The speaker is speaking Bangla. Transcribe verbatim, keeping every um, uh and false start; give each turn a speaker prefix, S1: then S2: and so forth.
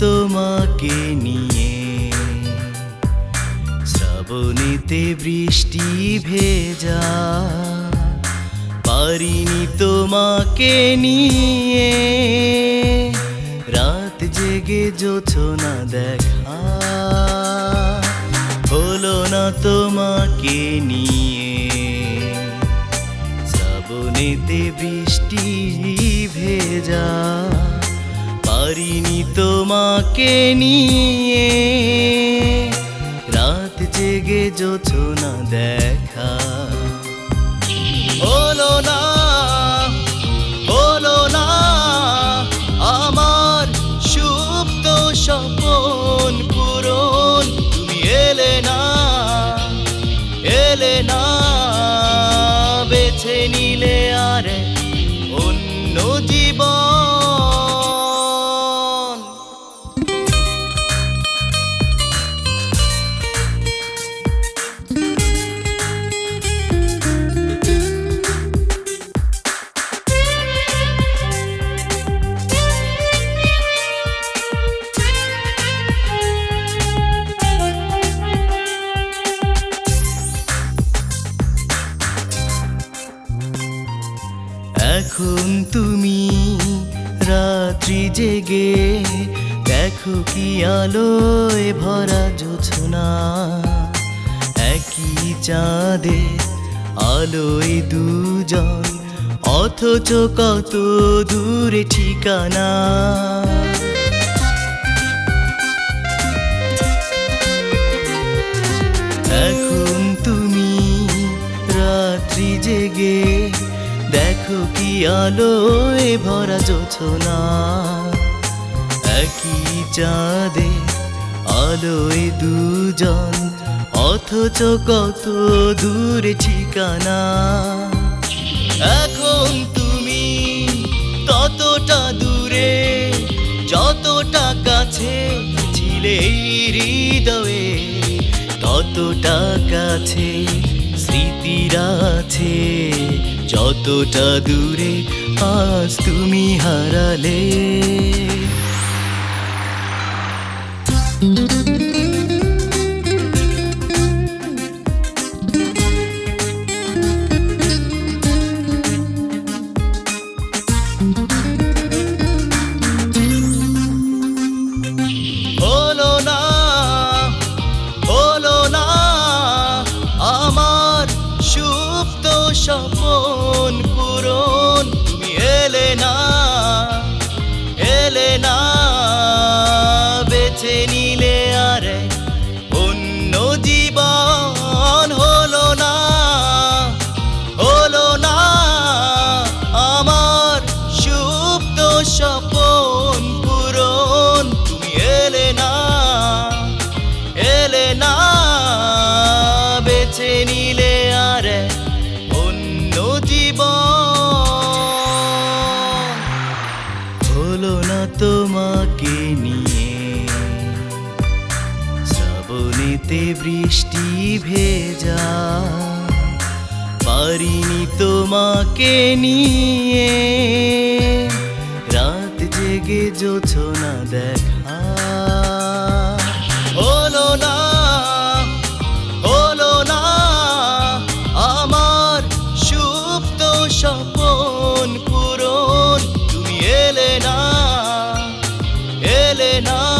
S1: তোমাকে নিয়ে, শ্রাবণীতে বৃষ্টি ভেজা, পারিনি তোমাকে নিয়ে, রাত জেগে জোছনা দেখা, হলো না তোমাকে নিয়ে। শ্রাবণীতে বৃষ্টি ভেজা, পারিনি তোমাকে নিয়ে, রাত জেগে জোছনা দেখা। হলো না, হলো না আমার সুপ্ত স্বপন পূরণ, তুমি এলে না, এলে না, বেছে নিলে আর অন্য জীবন। এখন তুমি রাত্রি জেগে দেখো কি আলোয় ভরা জোছনা, একই চাঁদে আলোয় দুজন, অথচ কত দূরে ঠিকানা। এখন তুমি রাত্রি জেগে দেখো কি আলোয় ভরা জোছনা, একই চাঁদে আলোয় দুজন, অথচ কত দূরে ঠিকানা। এখন তুমি ততটা দূরে যতটা কাছে ছিলে হৃদয়ে, ততটা কাছে স্মৃতিরা আছে, যতটা দূরে আজ তুমি হারালে। হলো না, হলো না আমার সুপ্ত স্বপন পূরণ, তুমি এলে না, এলে না, বেছে নিলে আর অন্য জীবন। হলো না, হলো না আমার সুপ্ত স্বপন পূরণ, তুমি এলে না, এলে না, বেছে নিলে আর অন্য জীবন। হলো না তোমাকে নিয়ে, শ্রাবণীতে বৃষ্টি ভেজা, পারিনি তোমাকে নিয়ে, রাত জেগে জোছনা দেখা। হলো না, হলো না আমার সুপ্ত স্বপন পূরণ, তুমি এলে না, এলে না,